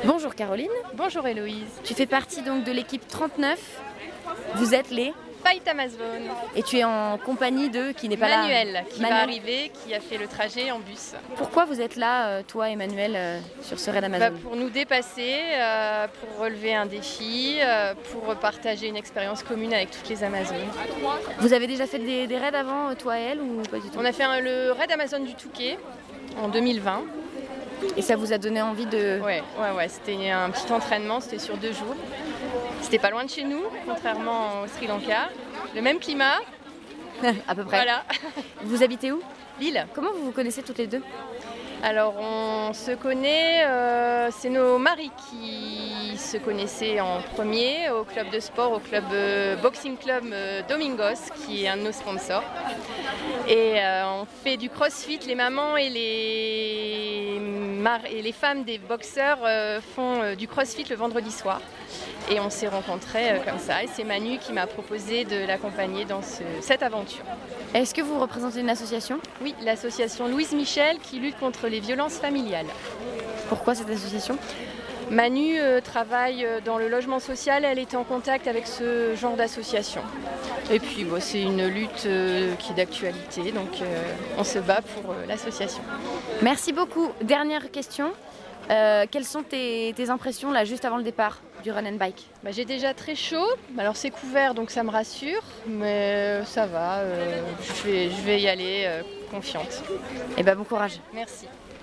Bonjour Caroline, Bonjour Héloïse. tu fais partie donc de l'équipe 39, vous êtes les... Fight Amazon. Et tu es en compagnie de... qui n'est pas Manuel, là. qui va arriver, qui a fait le trajet en bus. Pourquoi vous êtes là, toi et Manuel, sur ce raid Amazon? Pour nous dépasser, pour relever un défi, pour partager une expérience commune avec toutes les Amazones. Vous avez déjà fait des raids avant, toi et elle, ou pas du tout? On a fait le raid Amazon du Touquet en 2020. Et ça vous a donné envie de... Ouais, c'était un petit entraînement, c'était sur 2 jours. C'était pas loin de chez nous, contrairement au Sri Lanka. Le même climat. À peu près. Voilà. Vous habitez où? Lille. Comment vous vous connaissez toutes les deux? Alors on se connaît, c'est nos maris qui se connaissaient en premier au club de sport, au club Boxing Club Domingos, qui est un de nos sponsors. Et on fait du crossfit, les mamans et les femmes des boxeurs font du crossfit le vendredi soir. Et on s'est rencontrés comme ça, et c'est Manu qui m'a proposé de l'accompagner dans cette aventure. Est-ce que vous représentez une association? Oui, l'association Louise Michel qui lutte contre les violences familiales. Pourquoi cette association? Manu travaille dans le logement social, elle est en contact avec ce genre d'association. Et puis c'est une lutte qui est d'actualité, donc on se bat pour l'association. Merci beaucoup. Dernière question. Quelles sont tes impressions là juste avant le départ du run and bike? J'ai déjà très chaud, alors c'est couvert donc ça me rassure, mais ça va, je vais y aller confiante. Et bon courage. Merci.